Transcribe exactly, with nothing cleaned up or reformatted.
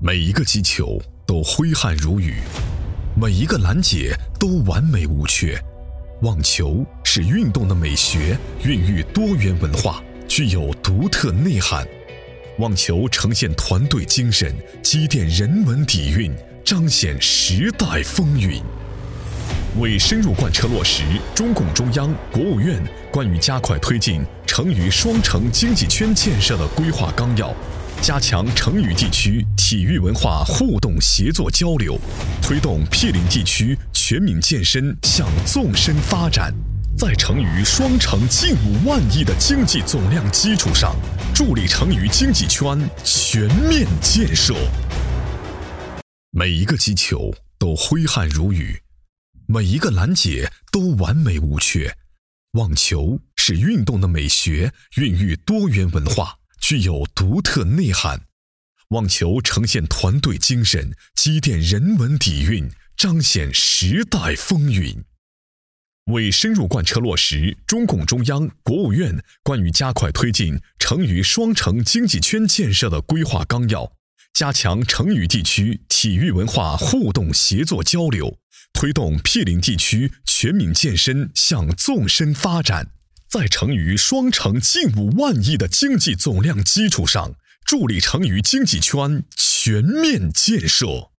每一个击球都挥汗如雨，每一个拦截都完美无缺。网球是运动的美学，孕育多元文化，具有独特内涵。网球呈现团队精神，积淀人文底蕴，彰显时代风云。为深入贯彻落实中共中央、国务院关于加快推进成渝双城经济圈建设的规划纲要，加强成渝地区体育文化互动协作交流，推动毗邻地区全民健身向纵深发展，在成渝双城近五万亿的经济总量基础上，助力成渝经济圈全面建设。每一个击球都挥汗如雨，每一个拦截都完美无缺。网球是运动的美学，孕育多元文化，具有独特内涵。网球呈现团队精神，积淀人文底蕴，彰显时代风云。为深入贯彻落实中共中央、国务院关于加快推进成渝双城经济圈建设的规划纲要，加强成渝地区体育文化互动协作交流，推动毗邻地区全民健身向纵深发展，在成渝双城近五万亿的经济总量基础上，助力成渝经济圈全面建设。